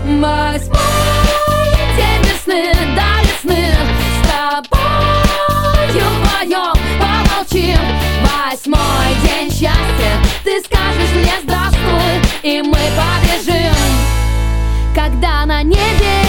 Восьмой день весны, до весны с тобою вдвоем помолчим. Восьмой день счастья, ты скажешь мне здравствуй, и мы побежим. Когда на небе